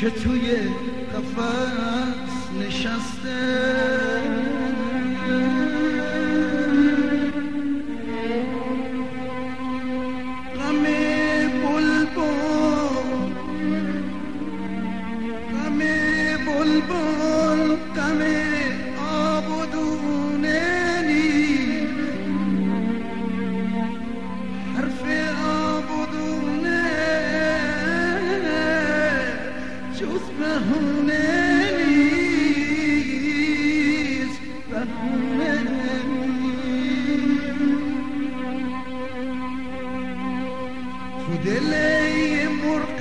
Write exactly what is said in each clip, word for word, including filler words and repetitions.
که توی قفس نشسته غم بلبل غم بلبل غم آب و دونه نیست حرف آب و دونه جز بهونه نیست بهونه تو دل مرغ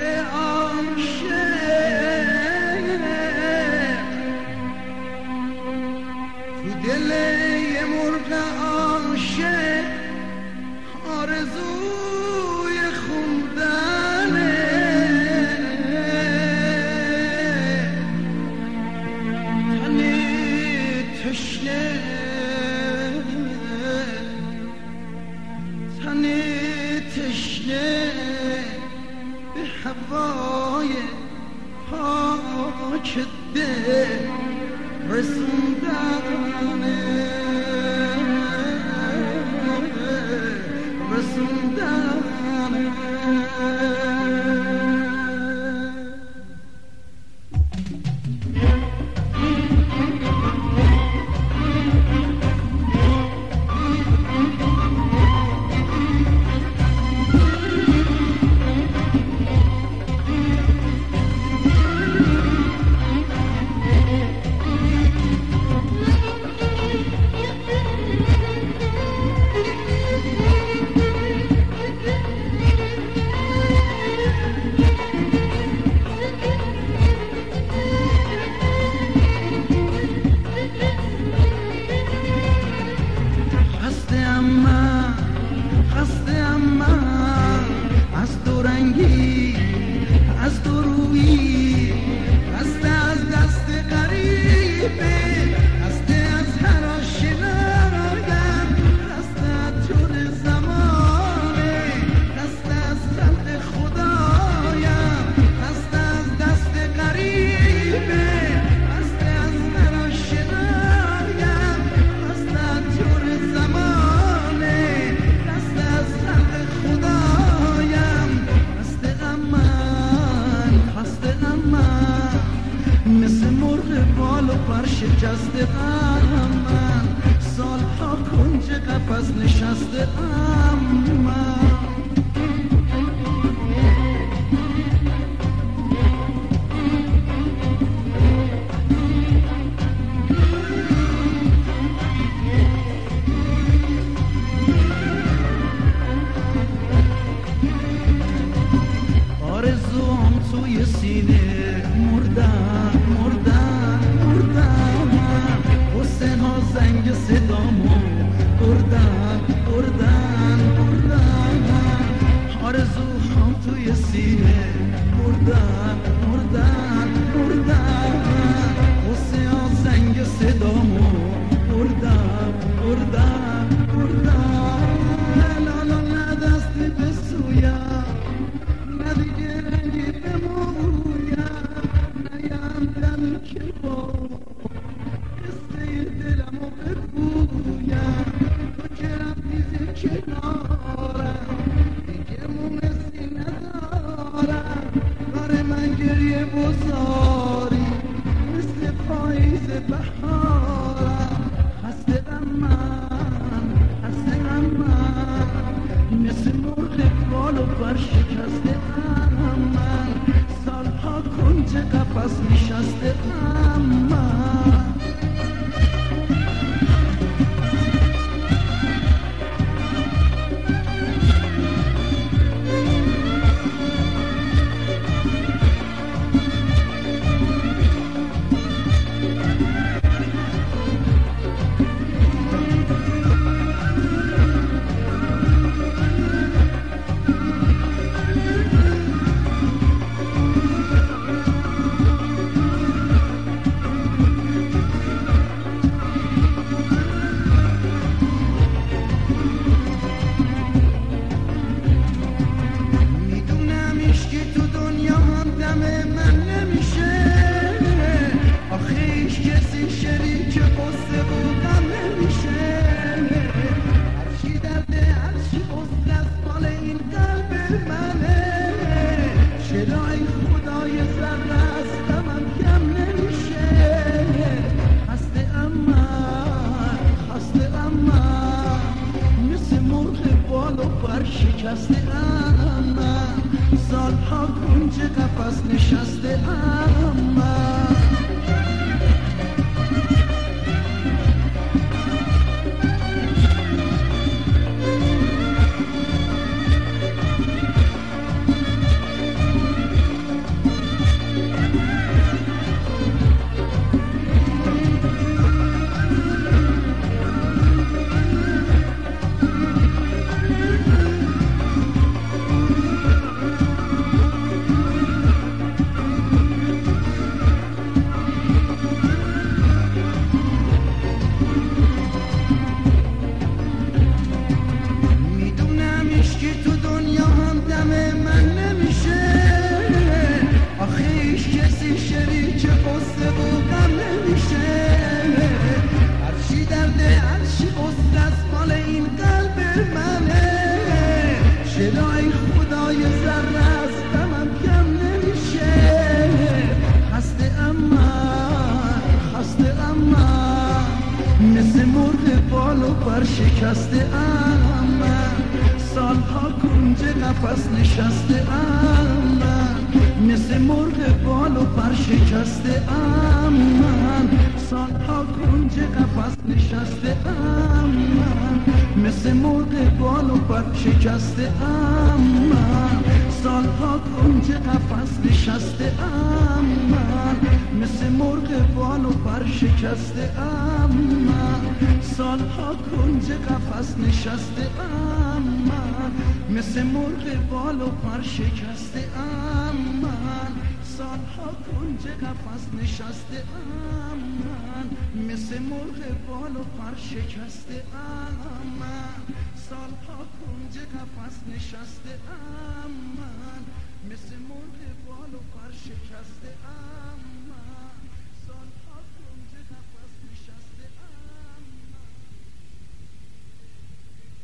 عاشق تو دل مرغ عاشق آرزوی خوندنه تن تشنه تن تشنه به هوای پاک دل رسوندنه رسوندنه شکسته ام من سالها کنج قفس نشسته ام من آرزوام توی سینه مردن مردن مردن حسین ها زنگ صدامو بردن بردن بردن آرزوام توی سینه مردن مردن مردن حسین ها زنگ صدامو بردن بردن بردن لالا نه دستی به سویم نه دیگه رنگی به مویم نیندم که با قصه دلمو بگویم تو که رفتی زی کنارم دیگه مونسی ندارم بر من گریه بزاری مثل پاییز بهارم هستم من هستم من مثل مرغ بال و پر شکسته ام من سالها کنج قفس نشسته ام من چرا ای خدای ذره از غمم کم نمیشه خسته اما خسته اما مثل مرغ بال و پر شکسته اما سالها کنج قفس نشسته اما شکسته ام سالها کنج قفس نشسته ام مثل مرغ بال و پر شکسته ام سالها کنج قفس نشسته ام مثل مرغ بال و پر شکسته ام سالها کنج قفس نشسته ام مثل مرغ بال و پر شکسته ام سالها کنج قفس نشسته ام مثل مرغ بال و پر شکسته ام سالها کنج قفس نشسته ام مثل مرغ بال و پر شکسته ام سالها کنج قفس نشسته ام